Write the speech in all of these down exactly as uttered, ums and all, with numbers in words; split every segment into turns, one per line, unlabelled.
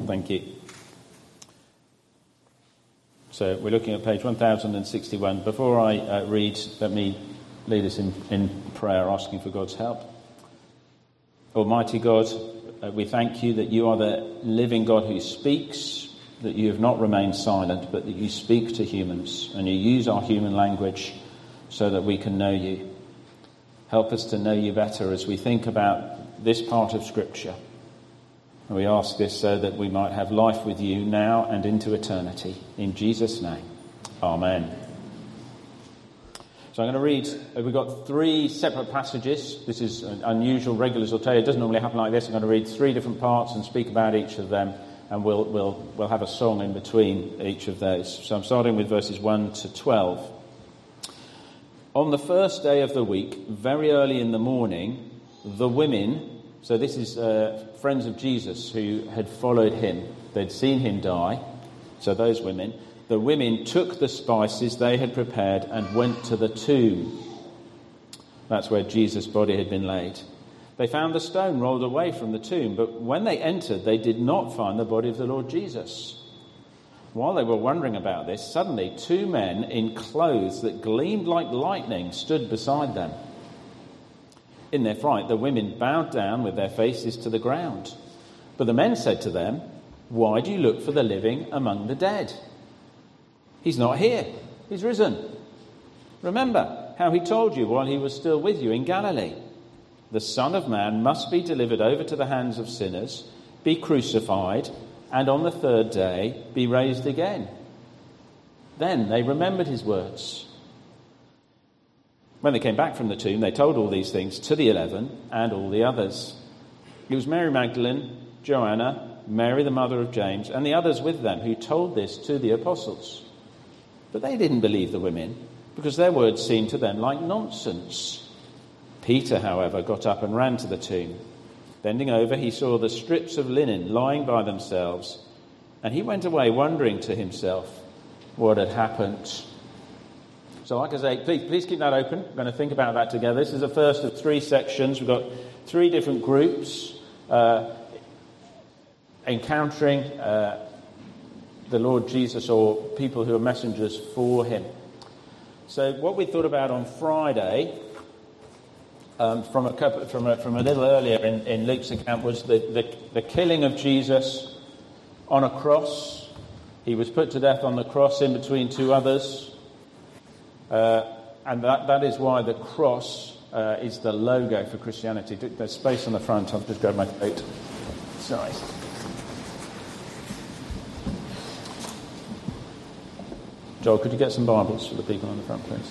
Thank you. So we're looking at page one thousand sixty-one. Before I uh, read, let me lead us in, in prayer, asking for God's help. Almighty God, uh, we thank you that you are the living God who speaks, that you have not remained silent, but that you speak to humans, and you use our human language so that we can know you. Help us to know you better as we think about this part of Scripture. And we ask this so that we might have life with you now and into eternity. In Jesus' name, amen. So I'm going to read, we've got three separate passages. This is unusual, regulars will tell you, it doesn't normally happen like this. I'm going to read three different parts and speak about each of them, and we'll, we'll, we'll have a song in between each of those. So I'm starting with verses one to twelve. On the first day of the week, very early in the morning, the women... So this is uh, friends of Jesus who had followed him. They'd seen him die. So those women, the women took the spices they had prepared and went to the tomb. That's where Jesus' body had been laid. They found the stone rolled away from the tomb, but when they entered, they did not find the body of the Lord Jesus. While they were wondering about this, suddenly two men in clothes that gleamed like lightning stood beside them. In their fright, the women bowed down with their faces to the ground. But the men said to them, "Why do you look for the living among the dead? He's not here. He's risen. Remember how he told you while he was still with you in Galilee. The Son of Man must be delivered over to the hands of sinners, be crucified, and on the third day be raised again." Then they remembered his words. When they came back from the tomb, they told all these things to the eleven and all the others. It was Mary Magdalene, Joanna, Mary the mother of James, and the others with them who told this to the apostles. But they didn't believe the women, because their words seemed to them like nonsense. Peter, however, got up and ran to the tomb. Bending over, he saw the strips of linen lying by themselves, and he went away wondering to himself what had happened. So like I say, please, please keep that open. We're going to think about that together. This is the first of three sections. We've got three different groups uh, encountering uh, the Lord Jesus, or people who are messengers for him. So what we thought about on Friday, um, from a couple, from a, from a little earlier in, in Luke's account, was the, the, the killing of Jesus on a cross. He was put to death on the cross in between two others. Uh, and that, that is why the cross uh, is the logo for Christianity. There's space on the front. I'll just grab my coat. Sorry. Joel, could you get some Bibles for the people on the front, please?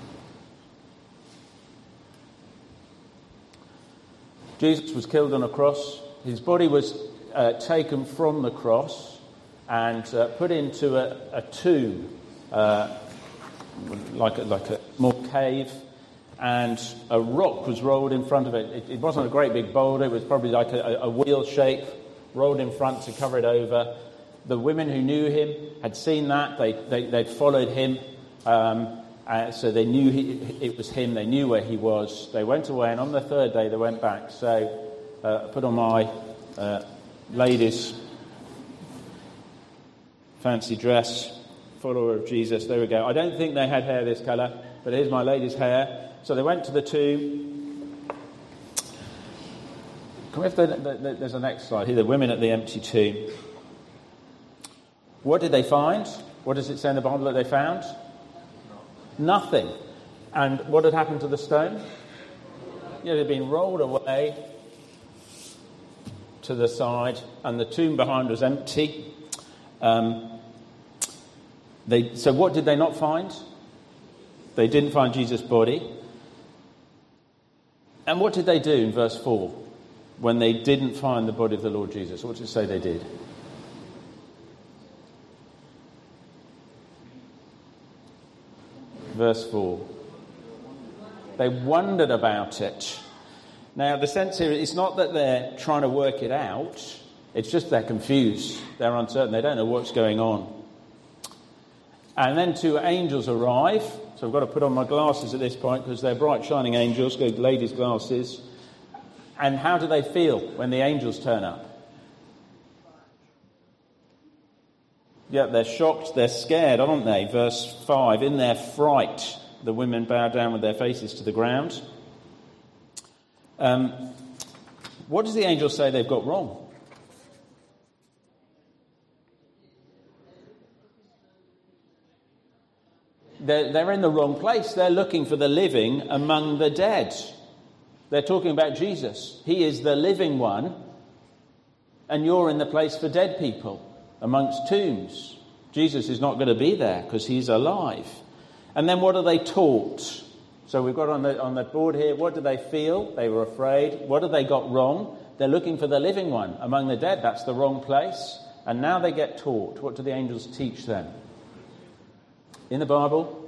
Jesus was killed on a cross. His body was uh, taken from the cross and uh, put into a, a tomb, uh, like a, like a small cave, and a rock was rolled in front of it. It, it wasn't a great big boulder. It was probably like a, a wheel shape rolled in front to cover it over. The women who knew him had seen that. They, they, they'd followed him, um, uh, so they knew he, it was him. They knew where he was. They went away, and on the third day they went back. So uh, I put on my uh, ladies' fancy dress. Follower of Jesus. There we go. I don't think they had hair this colour, but here's my lady's hair. So they went to the tomb. Can we have the, the, the, there's the next slide here. The women at the empty tomb. What did they find? What does it say in the Bible that they found? Nothing. And what had happened to the stone? Yeah, it had been rolled away to the side, and the tomb behind was empty. Um, They, so what did they not find? They didn't find Jesus' body. And what did they do in verse four when they didn't find the body of the Lord Jesus? What did it say they did? Verse four. They wondered about it. Now, the sense here is not that they're trying to work it out. It's just they're confused. They're uncertain. They don't know what's going on. And then two angels arrive. So I've got to put on my glasses at this point because they're bright, shining angels. Go ladies' glasses. And how do they feel when the angels turn up? Yeah, they're shocked, they're scared, aren't they? Verse five, in their fright, the women bow down with their faces to the ground. Um, what does the angel say they've got wrong? They're, they're in the wrong place. They're looking for the living among the dead. They're talking about Jesus. He is the living one, and you're in the place for dead people, amongst tombs. Jesus is not going to be there because he's alive. And then what are they taught? So we've got on the on the board here, what do they feel? They were afraid. What have they got wrong? They're looking for the living one among the dead. That's the wrong place. And now they get taught. What do the angels teach them? In the Bible?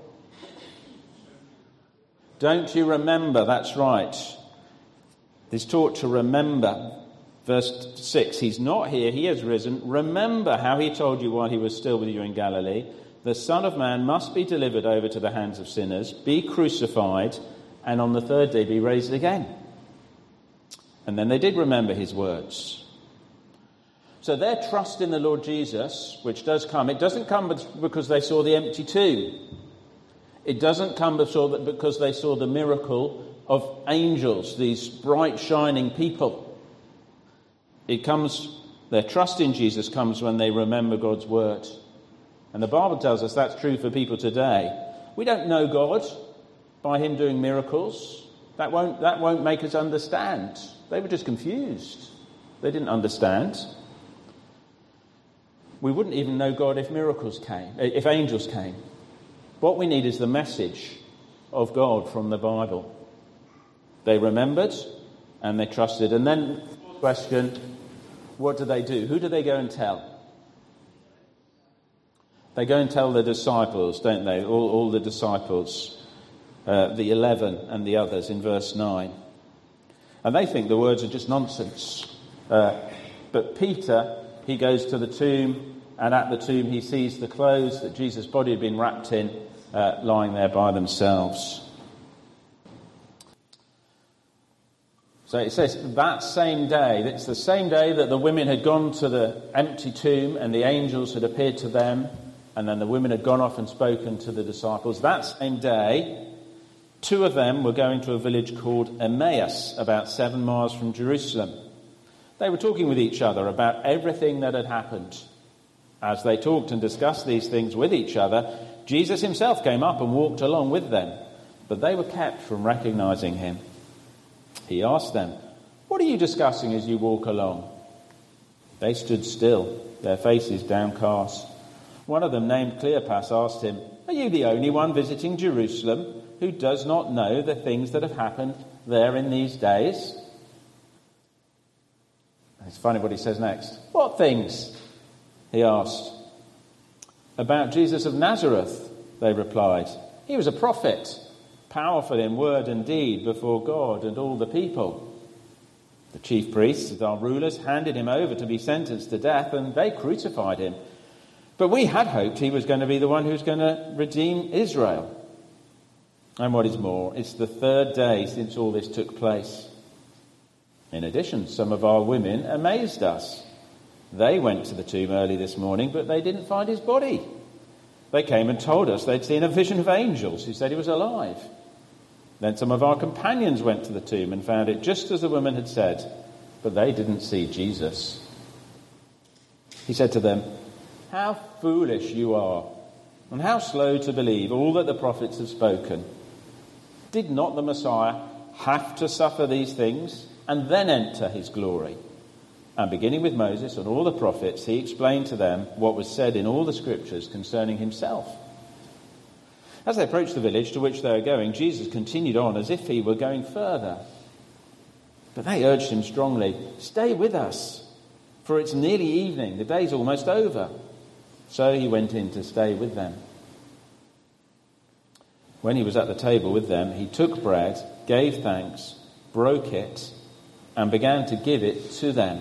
Don't you remember? That's right. He's taught to remember. Verse six, he's not here, he has risen. Remember how he told you while he was still with you in Galilee. The Son of Man must be delivered over to the hands of sinners, be crucified, and on the third day be raised again. And then they did remember his words. So their trust in the Lord Jesus, which does come, it doesn't come because they saw the empty tomb. It doesn't come because they saw the miracle of angels, these bright shining people. It comes, their trust in Jesus comes when they remember God's word. And the Bible tells us that's true for people today. We don't know God by him doing miracles. That won't, that won't make us understand. They were just confused. They didn't understand. We wouldn't even know God if miracles came, if angels came. What we need is the message of God from the Bible. They remembered and they trusted. And then, question, what do they do? Who do they go and tell? They go and tell the disciples, don't they? All, all the disciples, uh, the eleven and the others in verse nine. And they think the words are just nonsense. Uh, but Peter, he goes to the tomb, and at the tomb he sees the clothes that Jesus' body had been wrapped in, uh, lying there by themselves. So it says that same day, it's the same day that the women had gone to the empty tomb and the angels had appeared to them, and then the women had gone off and spoken to the disciples. That same day, two of them were going to a village called Emmaus, about seven miles from Jerusalem. They were talking with each other about everything that had happened. As they talked and discussed these things with each other, Jesus himself came up and walked along with them, but they were kept from recognizing him. He asked them, "What are you discussing as you walk along?" They stood still, their faces downcast. One of them, named Cleopas, asked him, "Are you the only one visiting Jerusalem who does not know the things that have happened there in these days?" It's funny what he says next. "What things?" he asked. "About Jesus of Nazareth," they replied. "He was a prophet, powerful in word and deed before God and all the people. The chief priests and our rulers handed him over to be sentenced to death, and they crucified him. But we had hoped he was going to be the one who's going to redeem Israel. And what is more, it's the third day since all this took place. In addition, some of our women amazed us. They went to the tomb early this morning, but they didn't find his body. They came and told us they'd seen a vision of angels who said he was alive. Then some of our companions went to the tomb and found it just as the woman had said, but they didn't see Jesus." He said to them, "How foolish you are, and how slow to believe all that the prophets have spoken. Did not the Messiah have to suffer these things and then enter his glory?" And beginning with Moses and all the prophets, he explained to them what was said in all the scriptures concerning himself. As they approached the village to which they were going, Jesus continued on as if he were going further. But they urged him strongly, "Stay with us, for it's nearly evening, the day's almost over." So he went in to stay with them. When he was at the table with them, he took bread, gave thanks, broke it, and began to give it to them.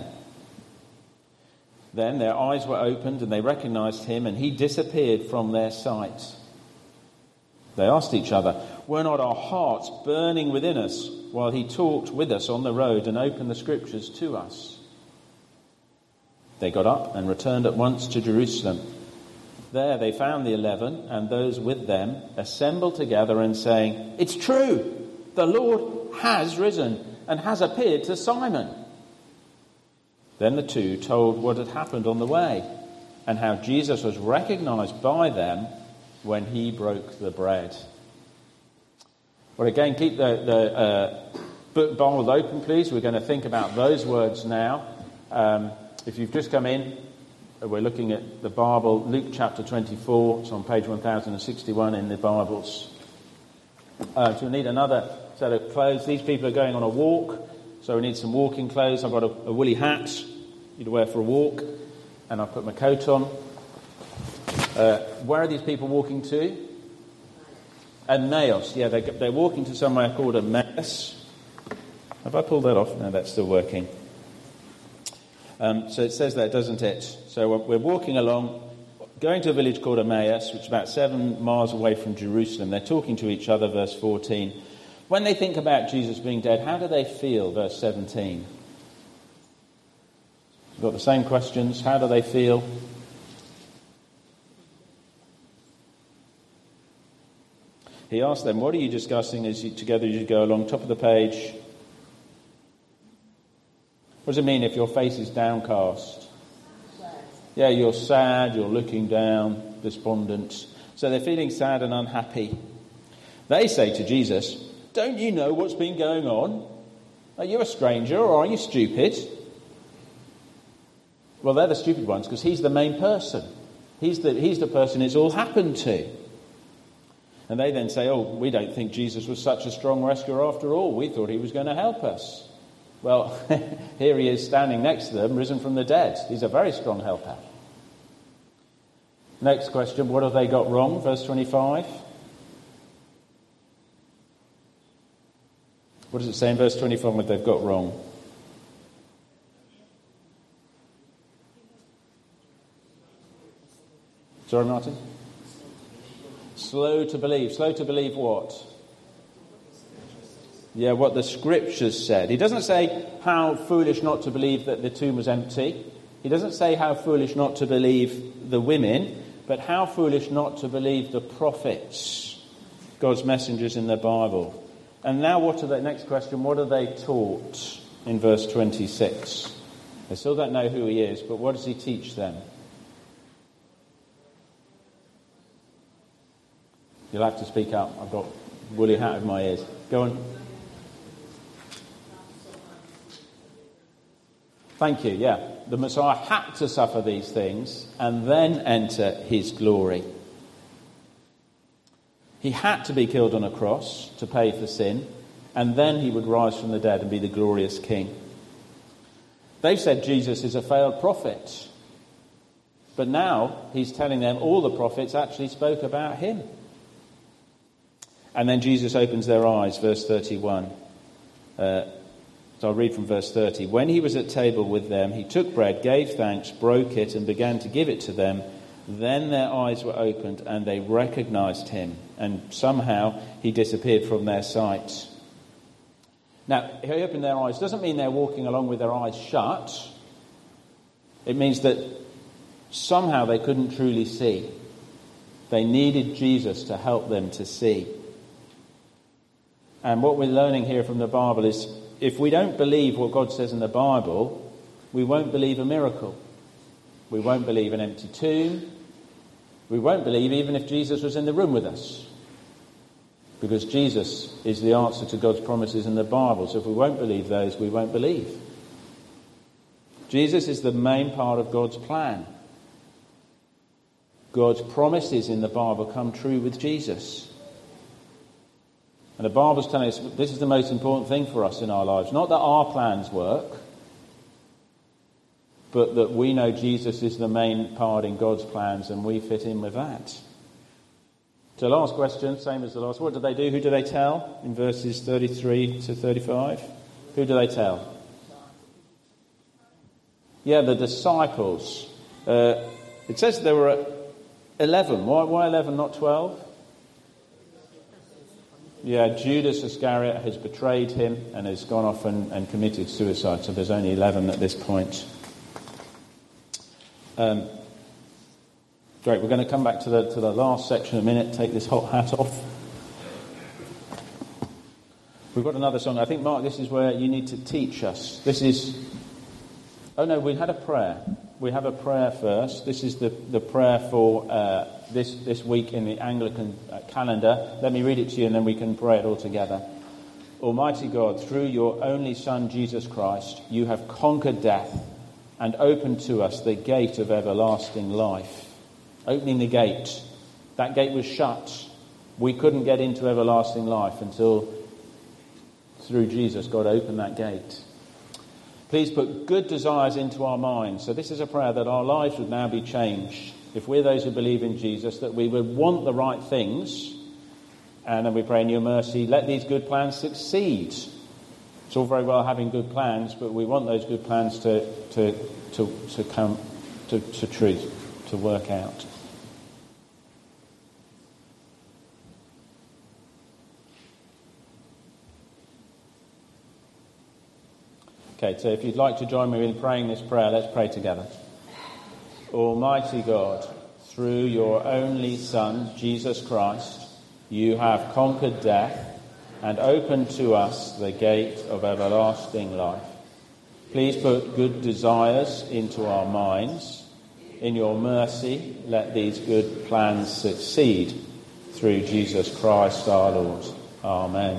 Then their eyes were opened and they recognized him, and he disappeared from their sight. They asked each other, "Were not our hearts burning within us while he talked with us on the road and opened the scriptures to us?" They got up and returned at once to Jerusalem. There they found the eleven and those with them assembled together and saying, "It's true, the Lord has risen and has appeared to Simon." Then the two told what had happened on the way and how Jesus was recognized by them when he broke the bread. Well, again, keep the, the uh, book Bible open, please. We're going to think about those words now. Um, if you've just come in, we're looking at the Bible, Luke chapter twenty-four. It's on page one thousand sixty-one in the Bibles. Uh, so we need another set of clothes. These people are going on a walk, so we need some walking clothes. I've got a, a woolly hat you'd wear for a walk, and I've put my coat on. Uh, where are these people walking to? Emmaus. Yeah, they're, they're walking to somewhere called Emmaus. Have I pulled that off? No, that's still working. Um, so it says that, doesn't it? So we're walking along, going to a village called Emmaus, which is about seven miles away from Jerusalem. They're talking to each other, verse fourteen. When they think about Jesus being dead, how do they feel, verse seventeen? We've got the same questions. How do they feel? He asked them, "What are you discussing as you, together as you go along?" Top of the page. What does it mean if your face is downcast? Yeah, you're sad, you're looking down, despondent. So they're feeling sad and unhappy. They say to Jesus, "Don't you know what's been going on? Are you a stranger or are you stupid?" Well, they're the stupid ones because he's the main person. He's the, he's the person it's all happened to. And they then say, "Oh, we don't think Jesus was such a strong rescuer after all. We thought he was going to help us." Well, here he is standing next to them, risen from the dead. He's a very strong helper. Next question, what have they got wrong? Verse twenty-five. What does it say in verse twenty-five what they've got wrong? Sorry, Martin? Slow to believe. Slow to believe what? Yeah, what the scriptures said. He doesn't say how foolish not to believe that the tomb was empty. He doesn't say how foolish not to believe the women, but how foolish not to believe the prophets, God's messengers in the Bible. And now what are they, next question, what are they taught in verse twenty-six? They still don't know who he is, but what does he teach them? You'll have to speak up. I've got a woolly hat over my ears. Go on. Thank you, yeah. The Messiah had to suffer these things and then enter his glory. He had to be killed on a cross to pay for sin, and then he would rise from the dead and be the glorious king. They've said Jesus is a failed prophet. But now he's telling them all the prophets actually spoke about him. And then Jesus opens their eyes, verse thirty-one. Uh, so I'll read from verse thirty. When he was at table with them, he took bread, gave thanks, broke it, and began to give it to them. Then their eyes were opened, and they recognized him. And somehow he disappeared from their sight. Now, he opened their eyes doesn't mean they're walking along with their eyes shut. It means that somehow they couldn't truly see. They needed Jesus to help them to see. And what we're learning here from the Bible is if we don't believe what God says in the Bible, we won't believe a miracle. We won't believe an empty tomb. We won't believe even if Jesus was in the room with us. Because Jesus is the answer to God's promises in the Bible. So if we won't believe those, we won't believe. Jesus is the main part of God's plan. God's promises in the Bible come true with Jesus. And the Bible's telling us this is the most important thing for us in our lives. Not that our plans work, but that we know Jesus is the main part in God's plans and we fit in with that. So last question, same as the last. What do they do? Who do they tell? In verses thirty-three to thirty-five. Who do they tell? Yeah, the disciples. Uh, it says there were eleven. Why, why eleven, not twelve? Yeah, Judas Iscariot has betrayed him and has gone off and, and committed suicide. So there's only eleven at this point. Um, Great, we're going to come back to the to the last section in a minute, take this hot hat off. We've got another song. I think, Mark, this is where you need to teach us. This is... Oh, no, we had a prayer. We have a prayer first. This is the, the prayer for uh, this, this week in the Anglican uh, calendar. Let me read it to you and then we can pray it all together. Almighty God, through your only Son, Jesus Christ, you have conquered death and opened to us the gate of everlasting life. Opening the gate. That gate was shut. We couldn't get into everlasting life until through Jesus, God opened that gate. Please put good desires into our minds. So this is a prayer that our lives would now be changed. If we're those who believe in Jesus, that we would want the right things. And then we pray in your mercy, let these good plans succeed. It's all very well having good plans, but we want those good plans to to to, to come to, to truth, to work out. Okay, so if you'd like to join me in praying this prayer, let's pray together. Almighty God, through your only Son, Jesus Christ, you have conquered death and opened to us the gate of everlasting life. Please put good desires into our minds. In your mercy, let these good plans succeed. Through Jesus Christ our Lord. Amen.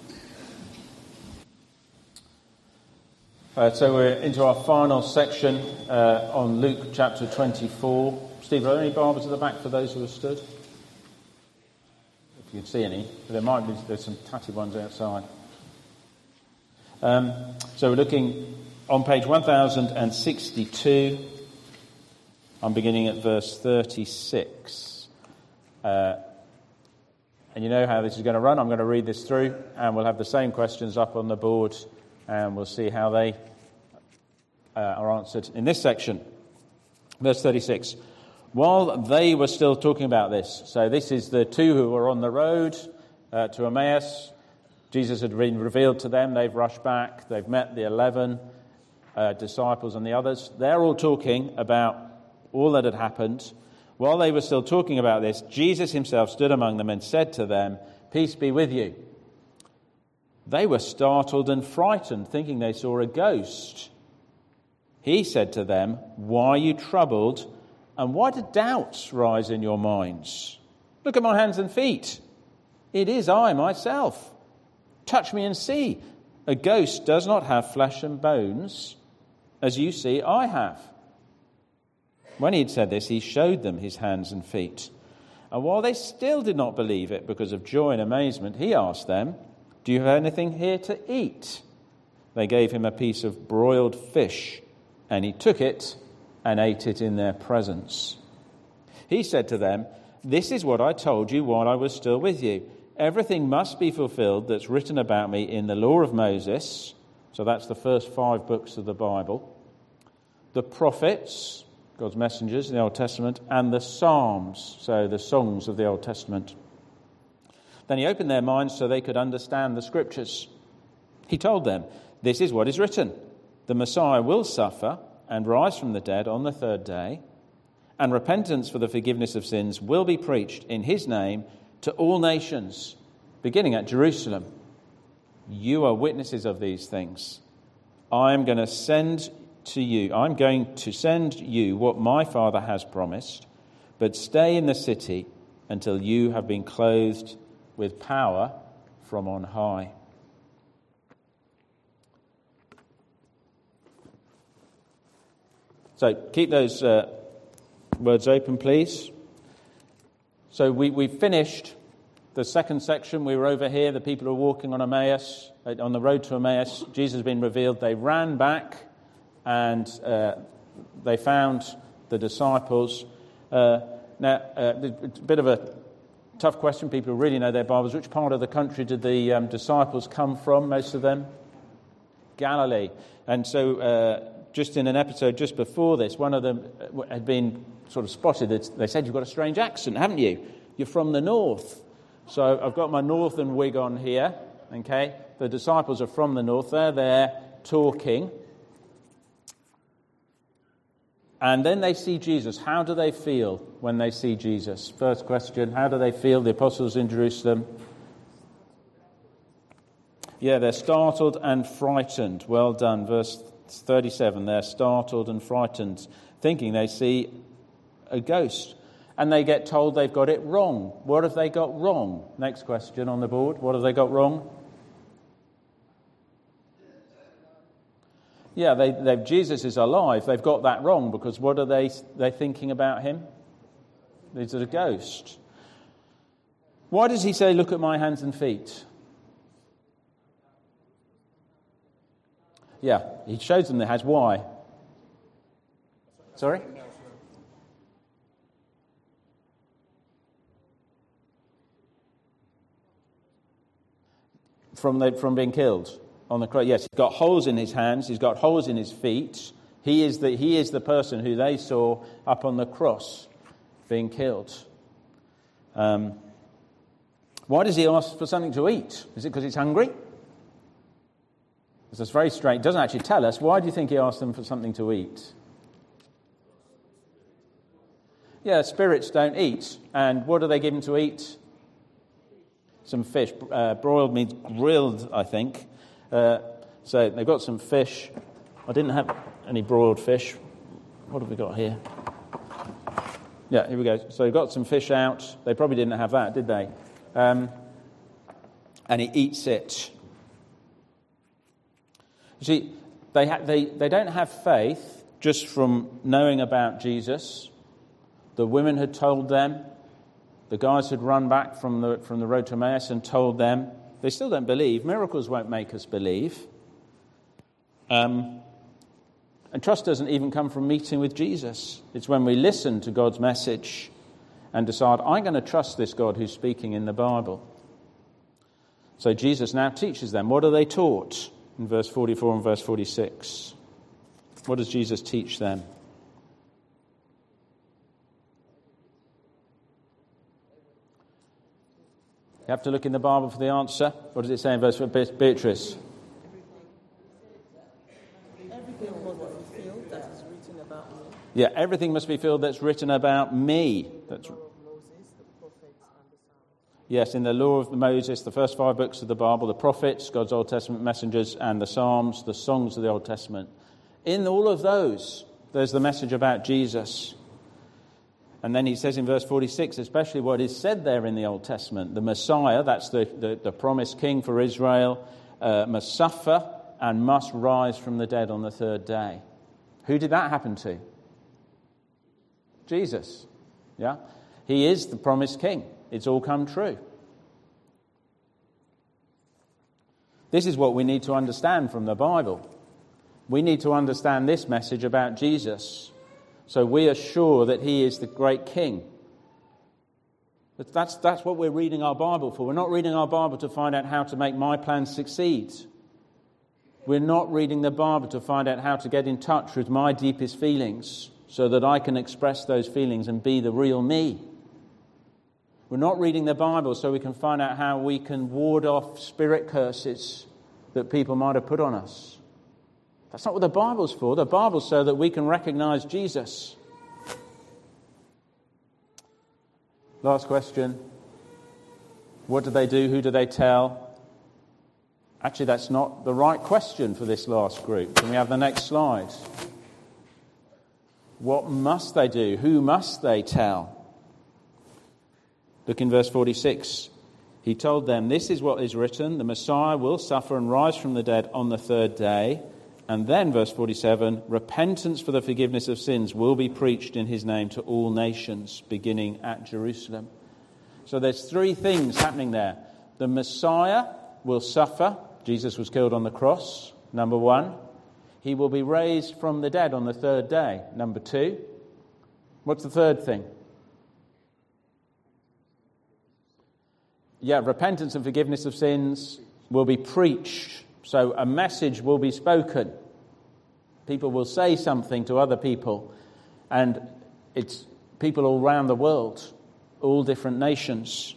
Uh, so we're into our final section uh, on Luke chapter twenty-four. Steve, are there any Bibles at the back for those who have stood? If you can see any. There might be, there's some tatty ones outside. Um, so we're looking on page one thousand sixty-two. I'm beginning at verse thirty-six. Uh, and you know how this is going to run. I'm going to read this through and we'll have the same questions up on the board. And we'll see how they uh, are answered in this section. Verse thirty-six. While they were still talking about this, so this is the two who were on the road uh, to Emmaus. Jesus had been revealed to them. They've rushed back. They've met the eleven uh, disciples and the others. They're all talking about all that had happened. While they were still talking about this, Jesus himself stood among them and said to them, "Peace be with you." They were startled and frightened, thinking they saw a ghost. He said to them, "Why are you troubled, and why do doubts rise in your minds? Look at my hands and feet. It is I myself. Touch me and see. A ghost does not have flesh and bones, as you see I have." When he had said this, he showed them his hands and feet. And while they still did not believe it because of joy and amazement, he asked them, "Do you have anything here to eat?" They gave him a piece of broiled fish, and he took it and ate it in their presence. He said to them, "This is what I told you while I was still with you. Everything must be fulfilled that's written about me in the law of Moses." So that's the first five books of the Bible. "The prophets," God's messengers in the Old Testament, "and the Psalms," so the songs of the Old Testament. Then he opened their minds so they could understand the Scriptures. He told them, "This is what is written. The Messiah will suffer and rise from the dead on the third day, and repentance for the forgiveness of sins will be preached in his name to all nations, beginning at Jerusalem. You are witnesses of these things. I am going to send to you, I'm going to send you what my Father has promised, but stay in the city until you have been clothed with power from on high." So keep those uh, words open, please. So we, we finished the second section. We were over here. The people were walking on Emmaus, on the road to Emmaus. Jesus had been revealed. They ran back and uh, they found the disciples. Uh, now, uh, it's a bit of a tough question. People who really know their Bibles. Which part of the country did the um, disciples come from, most of them? Galilee. And so uh, just in an episode just before this, one of them had been sort of spotted. They said, "You've got a strange accent, haven't you? You're from the north." So I've got my northern wig on here, okay? The disciples are from the north. They're there talking. And then they see Jesus. How do they feel when they see Jesus? First question, how do they feel? The apostles in Jerusalem. Yeah, they're startled and frightened. Well done. Verse thirty-seven, they're startled and frightened, thinking they see a ghost. And they get told they've got it wrong. What have they got wrong? Next question on the board. What have they got wrong? Yeah, they, they, Jesus is alive. They've got that wrong because what are they they thinking about him? He's a ghost. Why does he say, look at my hands and feet? Yeah, he shows them the hands. Why? Sorry? From the, from being killed on the cross. Yes, he's got holes in his hands. He's got holes in his feet. He is the he is the person who they saw up on the cross being killed. Um, why does he ask for something to eat? Is it because he's hungry? It's very strange. It doesn't actually tell us. Why do you think he asked them for something to eat? Yeah, spirits don't eat. And what do they give him to eat? Some fish. Uh, broiled means grilled, I think. Uh, so they've got some fish. I didn't have any broiled fish. What have we got here? Yeah, here we go. So they've got some fish out. They probably didn't have that, did they? Um, and he eats it. You see, they, ha- they, they don't have faith just from knowing about Jesus. The women had told them. The guys had run back from the from the road to Emmaus and told them. They still don't believe. Miracles won't make us believe. Um, and trust doesn't even come from meeting with Jesus. It's when we listen to God's message and decide, I'm going to trust this God who's speaking in the Bible. So Jesus now teaches them. What are they taught? In verse forty-four and verse forty-six. What does Jesus teach them? You have to look in the Bible for the answer. What does it say in verse four? Beatrice?
Everything must be fulfilled that is written about me.
Yeah, everything must be filled that's written about me. That's Yes, in the law of Moses, the first five books of the Bible, the prophets, God's Old Testament messengers, and the Psalms, the songs of the Old Testament. In all of those, there's the message about Jesus. And then he says in verse forty-six, especially what is said there in the Old Testament, the Messiah, that's the, the, the promised king for Israel, uh, must suffer and must rise from the dead on the third day. Who did that happen to? Jesus. Yeah, he is the promised king. It's all come true. This is what we need to understand from the Bible. We need to understand this message about Jesus, so we are sure that he is the great king. But that's, that's what we're reading our Bible for. We're not reading our Bible to find out how to make my plans succeed. We're not reading the Bible to find out how to get in touch with my deepest feelings so that I can express those feelings and be the real me. We're not reading the Bible so we can find out how we can ward off spirit curses that people might have put on us. That's not what the Bible's for. The Bible's so that we can recognize Jesus. Last question. What do they do? Who do they tell? Actually, that's not the right question for this last group. Can we have the next slide? What must they do? Who must they tell? Look in verse forty-six. He told them, this is what is written, the Messiah will suffer and rise from the dead on the third day. And then, verse forty-seven, repentance for the forgiveness of sins will be preached in his name to all nations, beginning at Jerusalem. So there's three things happening there. The Messiah will suffer. Jesus was killed on the cross, number one. He will be raised from the dead on the third day, number two. What's the third thing? Yeah, repentance and forgiveness of sins will be preached. So a message will be spoken. People will say something to other people. And it's people all around the world, all different nations.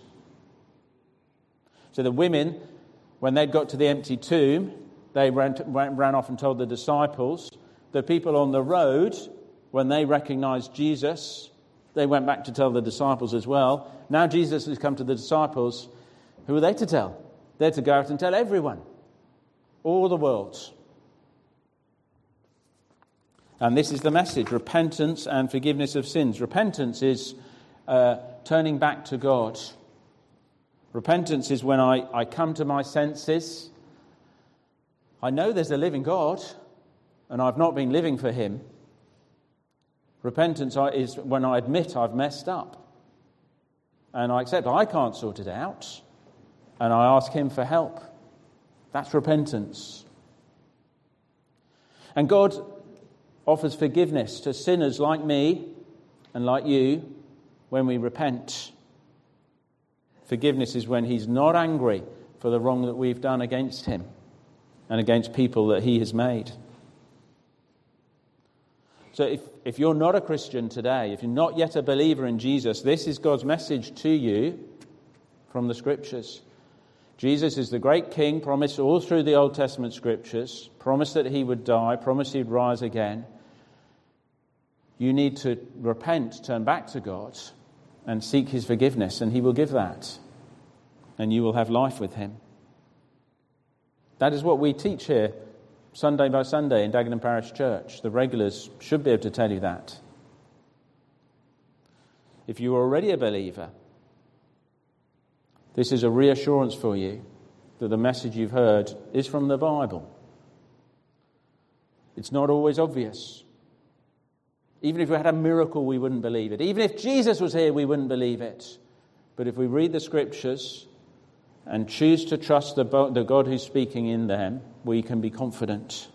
So the women, when they'd got to the empty tomb, they ran, ran off and told the disciples. The people on the road, When they recognized Jesus, they went back to tell the disciples as well. Now Jesus has come to the disciples. Who are they to tell? They're to go out and tell everyone, all the world. And this is the message, repentance and forgiveness of sins. Repentance is uh, turning back to God. Repentance is when I, I come to my senses. I know there's a living God, and I've not been living for him. Repentance is when I admit I've messed up. And I accept I can't sort it out. And I ask him for help. That's repentance. And God offers forgiveness to sinners like me and like you when we repent. Forgiveness is when he's not angry for the wrong that we've done against him and against people that he has made. So if, if you're not a Christian today, if you're not yet a believer in Jesus, this is God's message to you from the Scriptures. Jesus is the great King, promised all through the Old Testament Scriptures, promised that he would die, promised he'd rise again. You need to repent, turn back to God, and seek his forgiveness, and he will give that. And you will have life with him. That is what we teach here, Sunday by Sunday in Dagenham Parish Church. The regulars should be able to tell you that. If you are already a believer, this is a reassurance for you that the message you've heard is from the Bible. It's not always obvious. Even if we had a miracle, we wouldn't believe it. Even if Jesus was here, we wouldn't believe it. But if we read the Scriptures and choose to trust the, the God who's speaking in them, we can be confident.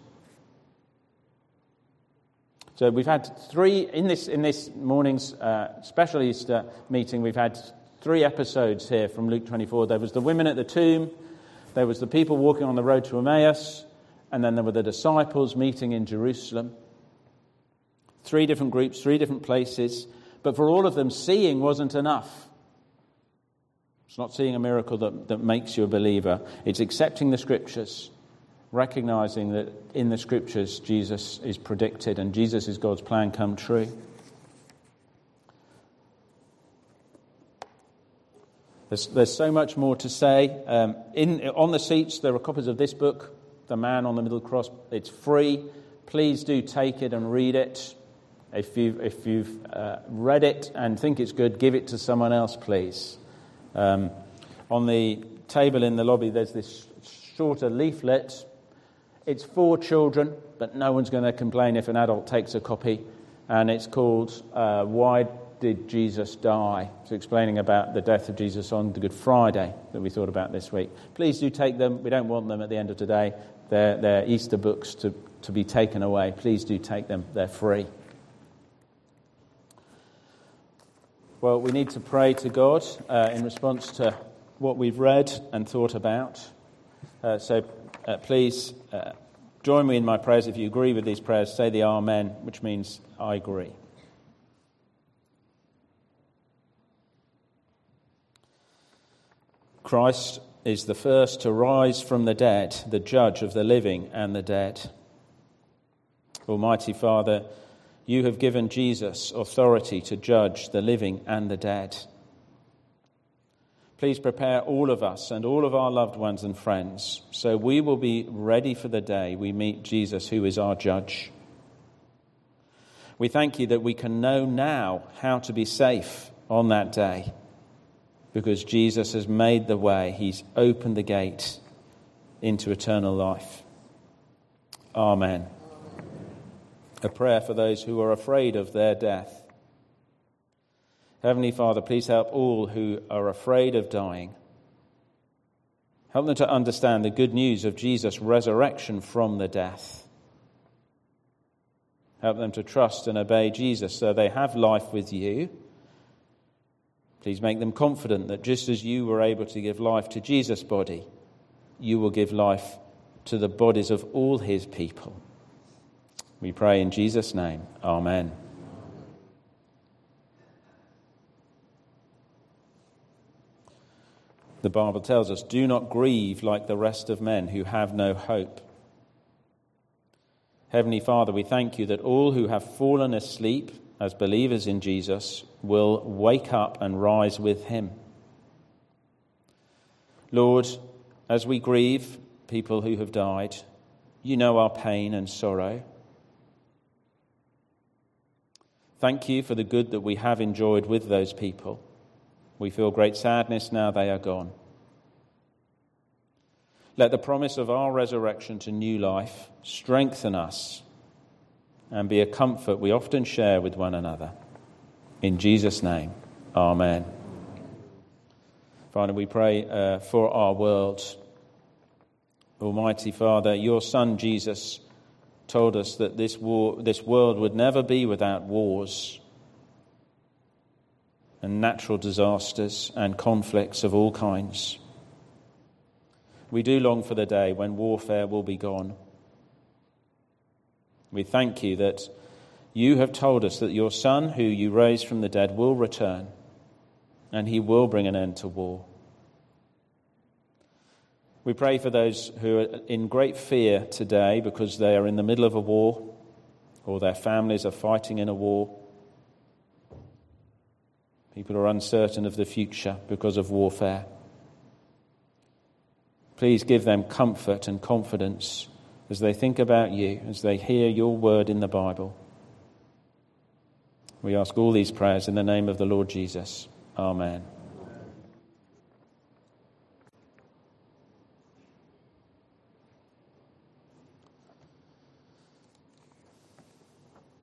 So we've had three, in this in this morning's uh, special Easter meeting, we've had three episodes here from Luke twenty-four. There was the women at the tomb, there was the people walking on the road to Emmaus, and then there were the disciples meeting in Jerusalem. Three different groups, three different places. But for all of them, seeing wasn't enough. It's not seeing a miracle that, that makes you a believer. It's accepting the Scriptures, recognizing that in the Scriptures Jesus is predicted and Jesus is God's plan come true. There's, there's so much more to say. Um, in on the seats, there are copies of this book, The Man on the Middle Cross. It's free. Please do take it and read it. If you've, if you've uh, read it and think it's good, give it to someone else, please. Um, on the table in the lobby, there's this shorter leaflet. It's for children, but no one's going to complain if an adult takes a copy. And it's called uh, Why Did Jesus Die? It's explaining about the death of Jesus on the Good Friday that we thought about this week. Please do take them. We don't want them at the end of today. They're, they're Easter books to, to be taken away. Please do take them. They're free. Well, we need to pray to God uh, in response to what we've read and thought about. Uh, so uh, please uh, join me in my prayers. If you agree with these prayers, say the Amen, which means I agree. Christ is the first to rise from the dead, the judge of the living and the dead. Almighty Father, you have given Jesus authority to judge the living and the dead. Please prepare all of us and all of our loved ones and friends so we will be ready for the day we meet Jesus, who is our judge. We thank you that we can know now how to be safe on that day because Jesus has made the way. He's opened the gate into eternal life. Amen. A prayer for those who are afraid of their death. Heavenly Father, please help all who are afraid of dying. Help them to understand the good news of Jesus' resurrection from the death. Help them to trust and obey Jesus so they have life with you. Please make them confident that just as you were able to give life to Jesus' body, you will give life to the bodies of all his people. We pray in Jesus' name. Amen. The Bible tells us, do not grieve like the rest of men who have no hope. Heavenly Father, we thank you that all who have fallen asleep as believers in Jesus will wake up and rise with him. Lord, as we grieve people who have died, you know our pain and sorrow. Thank you for the good that we have enjoyed with those people. We feel great sadness now they are gone. Let the promise of our resurrection to new life strengthen us and be a comfort we often share with one another. In Jesus' name, amen. Father, we pray uh, for our world. Almighty Father, your Son Jesus told us that this war, this world would never be without wars and natural disasters and conflicts of all kinds. We do long for the day when warfare will be gone. We thank you that you have told us that your Son, who you raised from the dead, will return, and he will bring an end to war. We pray for those who are in great fear today because they are in the middle of a war or their families are fighting in a war. People are uncertain of the future because of warfare. Please give them comfort and confidence as they think about you, as they hear your word in the Bible. We ask all these prayers in the name of the Lord Jesus. Amen.